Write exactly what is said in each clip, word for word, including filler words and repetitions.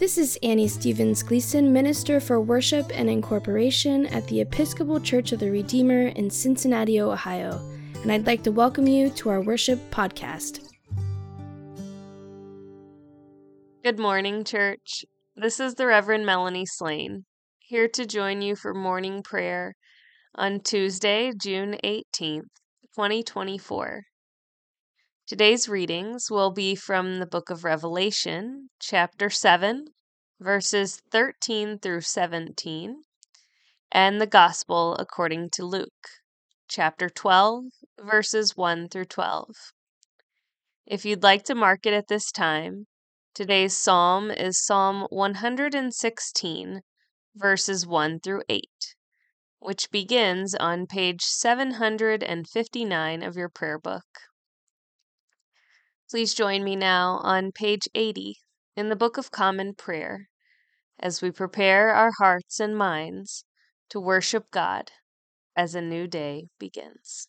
This is Annie Stevens Gleason, Minister for Worship and Incorporation at the Episcopal Church of the Redeemer in Cincinnati, Ohio, and I'd like to welcome you to our worship podcast. Good morning, church. This is the Reverend Melanie Slane, here to join you for morning prayer on Tuesday, June eighteenth, twenty twenty-four. Today's readings will be from the book of Revelation, chapter seven, verses thirteen through seventeen, and the Gospel according to Luke, chapter twelve, verses one through twelve. If you'd like to mark it at this time, today's psalm is Psalm one hundred sixteen, verses one through eight, which begins on page seven hundred fifty-nine of your prayer book. Please join me now on page eighty in the Book of Common Prayer as we prepare our hearts and minds to worship God as a new day begins.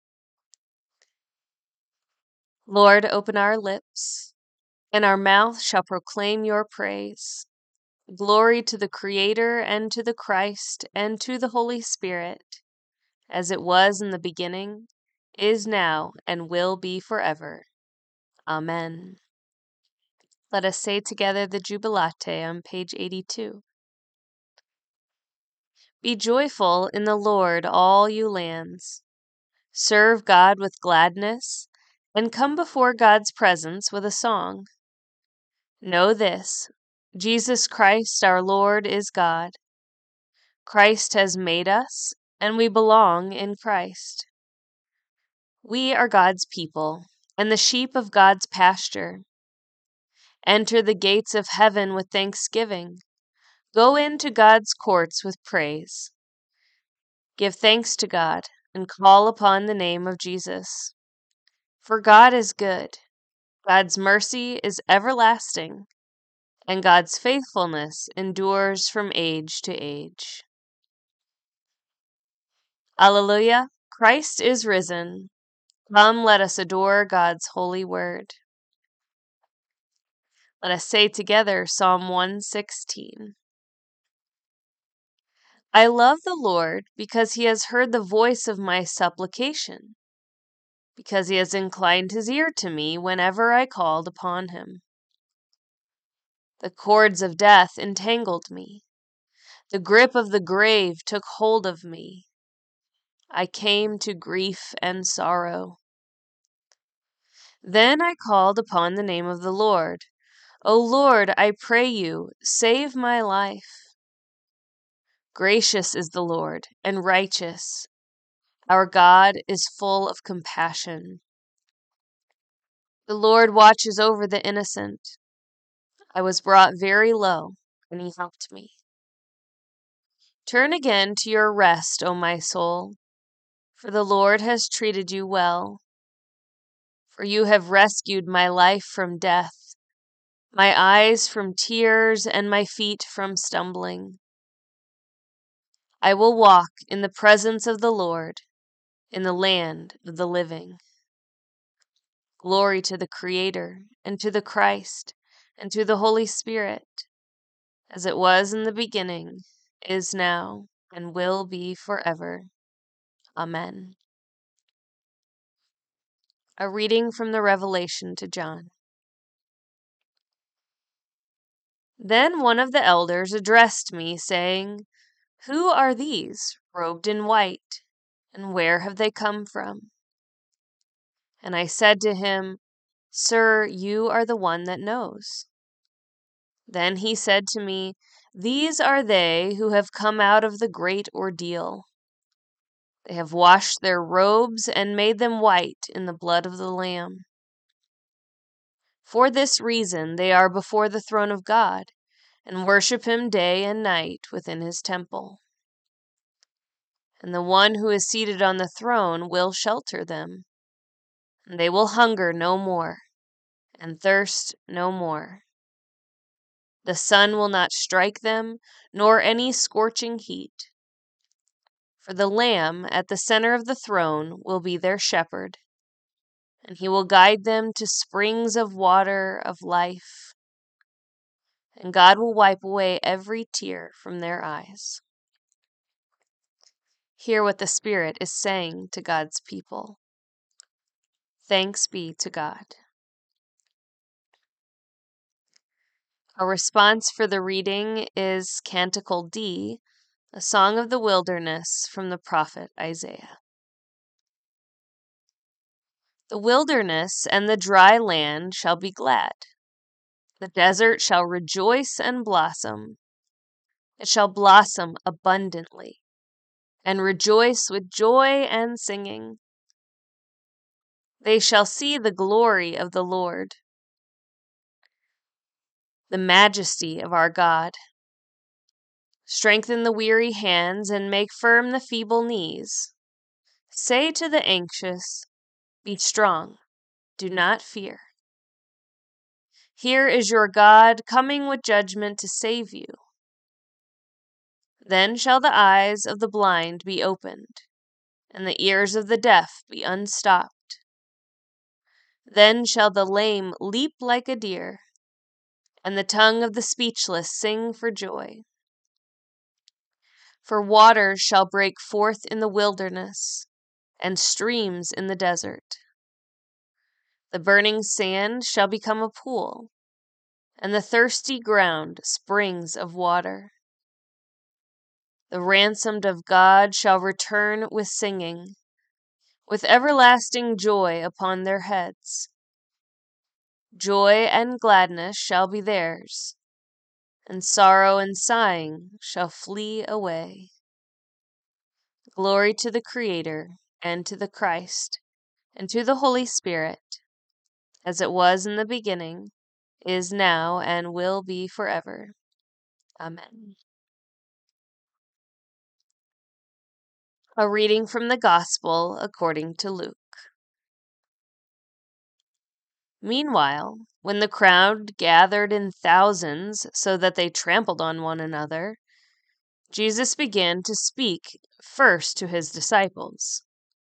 Lord, open our lips, and our mouth shall proclaim your praise. Glory to the Creator, and to the Christ, and to the Holy Spirit, as it was in the beginning, is now, and will be forever. Amen. Let us say together the Jubilate on page eighty-two. Be joyful in the Lord, all you lands. Serve God with gladness, and come before God's presence with a song. Know this, Jesus Christ our Lord is God. Christ has made us, and we belong in Christ. We are God's people, and the sheep of God's pasture. Enter the gates of heaven with thanksgiving. Go into God's courts with praise. Give thanks to God, and call upon the name of Jesus. For God is good, God's mercy is everlasting, and God's faithfulness endures from age to age. Alleluia, Christ is risen. Come, let us adore God's holy word. Let us say together Psalm one sixteen. I love the Lord because he has heard the voice of my supplication, because he has inclined his ear to me whenever I called upon him. The cords of death entangled me. The grip of the grave took hold of me. I came to grief and sorrow. Then I called upon the name of the Lord. O Lord, I pray you, save my life. Gracious is the Lord, and righteous. Our God is full of compassion. The Lord watches over the innocent. I was brought very low, and he helped me. Turn again to your rest, O my soul, for the Lord has treated you well. For you have rescued my life from death, my eyes from tears, and my feet from stumbling. I will walk in the presence of the Lord, in the land of the living. Glory to the Creator, and to the Christ, and to the Holy Spirit, as it was in the beginning, is now, and will be forever. Amen. A reading from the Revelation to John. Then one of the elders addressed me, saying, Who are these, robed in white, and where have they come from? And I said to him, Sir, you are the one that knows. Then he said to me, These are they who have come out of the great ordeal. They have washed their robes and made them white in the blood of the Lamb. For this reason they are before the throne of God, and worship him day and night within his temple. And the one who is seated on the throne will shelter them, and they will hunger no more, and thirst no more. The sun will not strike them, nor any scorching heat. For the Lamb at the center of the throne will be their shepherd, and he will guide them to springs of water of life, and God will wipe away every tear from their eyes. Hear what the Spirit is saying to God's people. Thanks be to God. Our response for the reading is Canticle D, a song of the wilderness from the prophet Isaiah. The wilderness and the dry land shall be glad. The desert shall rejoice and blossom. It shall blossom abundantly and rejoice with joy and singing. They shall see the glory of the Lord, the majesty of our God. Strengthen the weary hands and make firm the feeble knees. Say to the anxious, be strong, do not fear. Here is your God coming with judgment to save you. Then shall the eyes of the blind be opened, and the ears of the deaf be unstopped. Then shall the lame leap like a deer, and the tongue of the speechless sing for joy. For waters shall break forth in the wilderness, and streams in the desert. The burning sand shall become a pool, and the thirsty ground springs of water. The ransomed of God shall return with singing, with everlasting joy upon their heads. Joy and gladness shall be theirs, and sorrow and sighing shall flee away. Glory to the Creator, and to the Christ, and to the Holy Spirit, as it was in the beginning, is now, and will be forever. Amen. A reading from the Gospel according to Luke. Meanwhile, when the crowd gathered in thousands so that they trampled on one another, Jesus began to speak first to his disciples.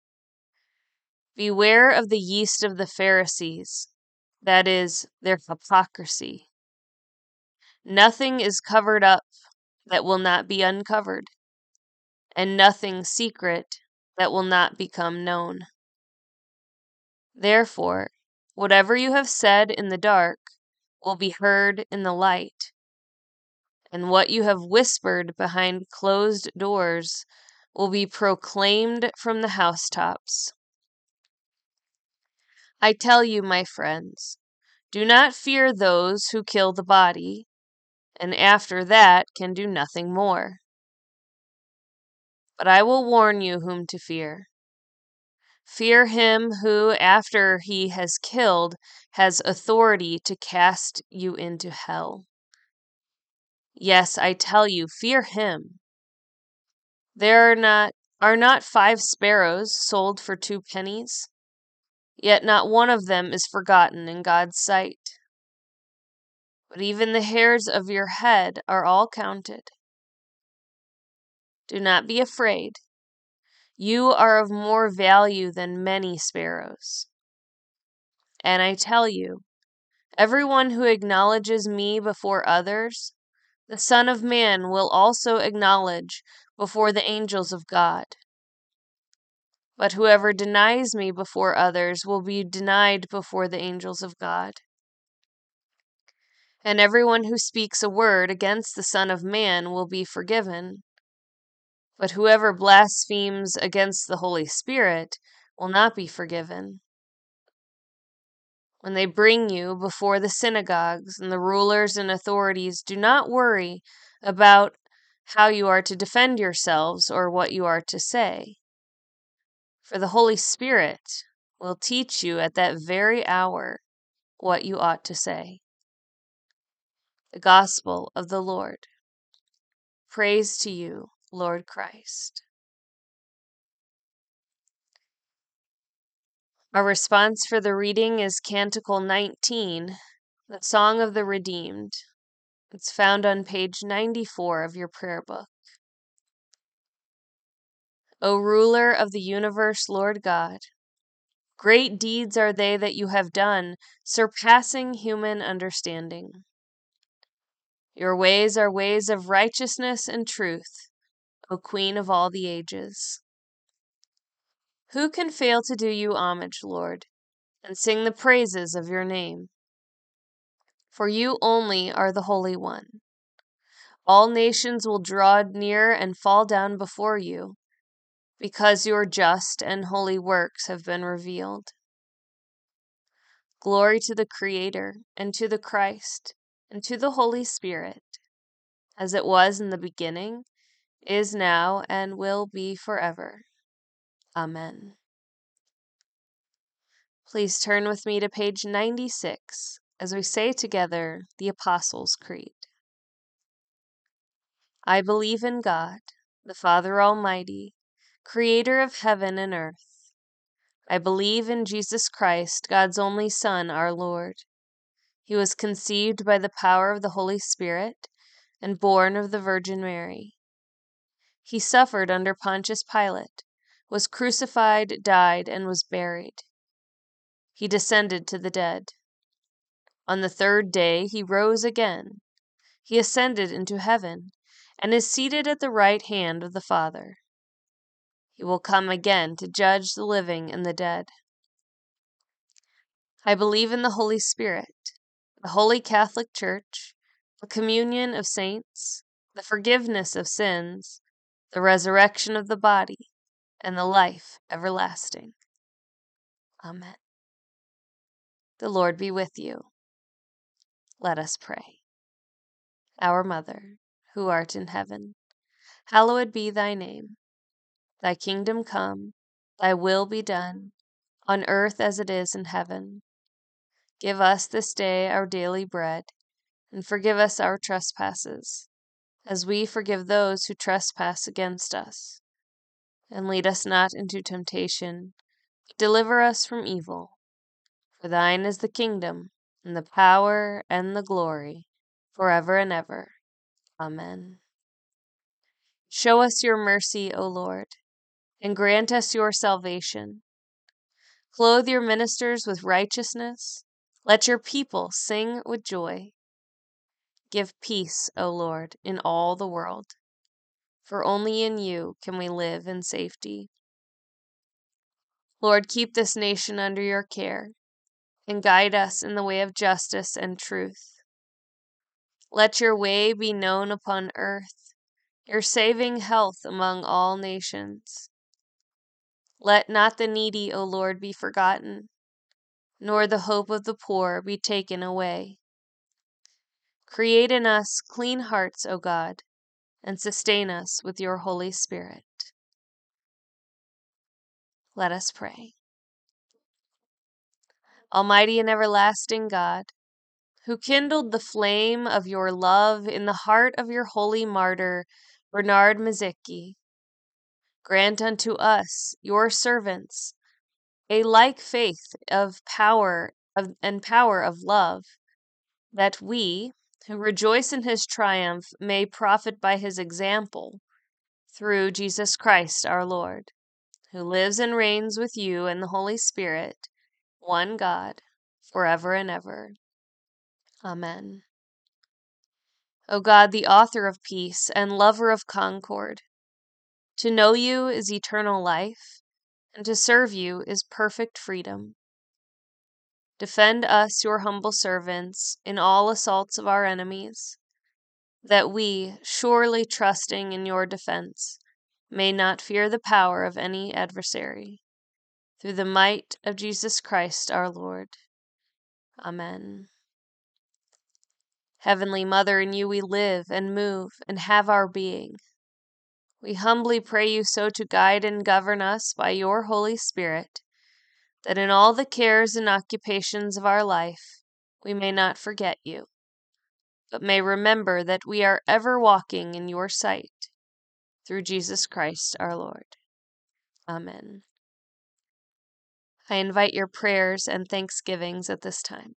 Beware of the yeast of the Pharisees, that is, their hypocrisy. Nothing is covered up that will not be uncovered, and nothing secret that will not become known. Therefore, whatever you have said in the dark will be heard in the light, and what you have whispered behind closed doors will be proclaimed from the housetops. I tell you, my friends, do not fear those who kill the body, and after that can do nothing more. But I will warn you whom to fear. Fear him who, after he has killed, has authority to cast you into hell. Yes, I tell you, fear him. There are not are not five sparrows sold for two pennies? Yet not one of them is forgotten in God's sight. But even the hairs of your head are all counted. Do not be afraid. You are of more value than many sparrows. And I tell you, everyone who acknowledges me before others, the Son of Man will also acknowledge before the angels of God. But whoever denies me before others will be denied before the angels of God. And everyone who speaks a word against the Son of Man will be forgiven. But whoever blasphemes against the Holy Spirit will not be forgiven. When they bring you before the synagogues and the rulers and authorities, do not worry about how you are to defend yourselves or what you are to say. For the Holy Spirit will teach you at that very hour what you ought to say. The Gospel of the Lord. Praise to you, Lord Christ. Our response for the reading is Canticle nineteen, the Song of the Redeemed. It's found on page ninety-four of your prayer book. O ruler of the universe, Lord God, great deeds are they that you have done, surpassing human understanding. Your ways are ways of righteousness and truth, O Queen of all the ages. Who can fail to do you homage, Lord, and sing the praises of your name? For you only are the Holy One. All nations will draw near and fall down before you, because your just and holy works have been revealed. Glory to the Creator, and to the Christ, and to the Holy Spirit, as it was in the beginning, is now, and will be forever. Amen. Please turn with me to page ninety-six as we say together the Apostles' Creed. I believe in God, the Father Almighty, creator of heaven and earth. I believe in Jesus Christ, God's only Son, our Lord. He was conceived by the power of the Holy Spirit and born of the Virgin Mary. He suffered under Pontius Pilate, was crucified, died, and was buried. He descended to the dead. On the third day he rose again. He ascended into heaven and is seated at the right hand of the Father. He will come again to judge the living and the dead. I believe in the Holy Spirit, the Holy Catholic Church, the communion of saints, the forgiveness of sins, the resurrection of the body, and the life everlasting. Amen. The Lord be with you. Let us pray. Our Mother, who art in heaven, hallowed be thy name. Thy kingdom come, thy will be done, on earth as it is in heaven. Give us this day our daily bread, and forgive us our trespasses, as we forgive those who trespass against us. And lead us not into temptation, but deliver us from evil. For thine is the kingdom, and the power, and the glory, forever and ever. Amen. Show us your mercy, O Lord, and grant us your salvation. Clothe your ministers with righteousness. Let your people sing with joy. Give peace, O Lord, in all the world, for only in you can we live in safety. Lord, keep this nation under your care, and guide us in the way of justice and truth. Let your way be known upon earth, your saving health among all nations. Let not the needy, O Lord, be forgotten, nor the hope of the poor be taken away. Create in us clean hearts, O God, and sustain us with your Holy Spirit. Let us pray. Almighty and everlasting God, who kindled the flame of your love in the heart of your holy martyr, Bernard Mazicki, grant unto us, your servants, a like faith of power of, and power of love, that we, who rejoice in his triumph, may profit by his example, through Jesus Christ our Lord, who lives and reigns with you and the Holy Spirit, one God, forever and ever. Amen. O God, the author of peace and lover of concord, to know you is eternal life, and to serve you is perfect freedom. Defend us, your humble servants, in all assaults of our enemies, that we, surely trusting in your defense, may not fear the power of any adversary. Through the might of Jesus Christ our Lord. Amen. Heavenly Mother, in you we live and move and have our being. We humbly pray you so to guide and govern us by your Holy Spirit, that in all the cares and occupations of our life we may not forget you, but may remember that we are ever walking in your sight, through Jesus Christ our Lord. Amen. I invite your prayers and thanksgivings at this time.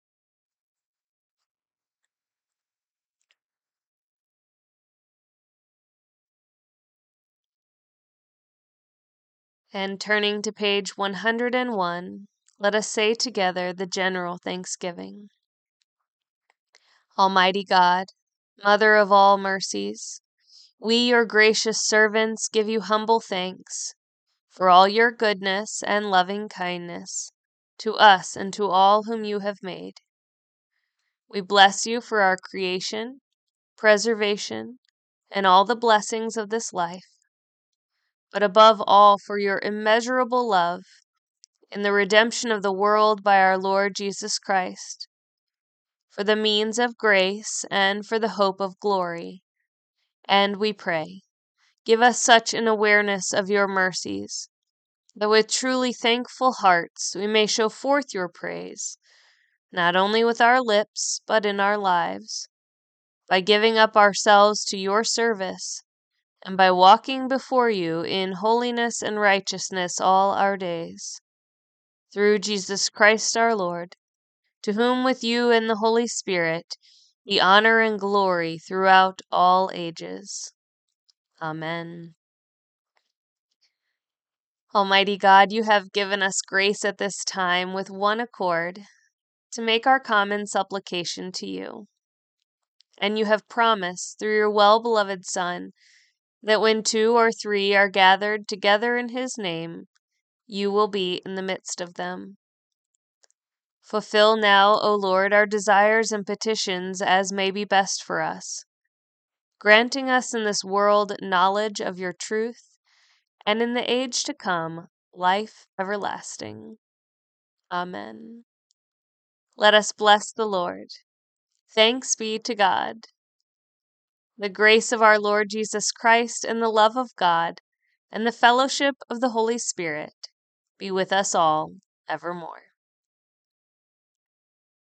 And turning to page one hundred one, let us say together the general thanksgiving. Almighty God, Mother of all mercies, we, your gracious servants, give you humble thanks for all your goodness and loving kindness to us and to all whom you have made. We bless you for our creation, preservation, and all the blessings of this life, but above all for your immeasurable love in the redemption of the world by our Lord Jesus Christ, for the means of grace and for the hope of glory. And we pray, give us such an awareness of your mercies, that with truly thankful hearts we may show forth your praise, not only with our lips, but in our lives, by giving up ourselves to your service, and by walking before you in holiness and righteousness all our days. Through Jesus Christ our Lord, to whom with you and the Holy Spirit be honor and glory throughout all ages. Amen. Almighty God, you have given us grace at this time with one accord to make our common supplication to you. And you have promised through your well-beloved Son that when two or three are gathered together in his name, you will be in the midst of them. Fulfill now, O Lord, our desires and petitions as may be best for us, granting us in this world knowledge of your truth, and in the age to come, life everlasting. Amen. Let us bless the Lord. Thanks be to God. The grace of our Lord Jesus Christ and the love of God and the fellowship of the Holy Spirit be with us all evermore.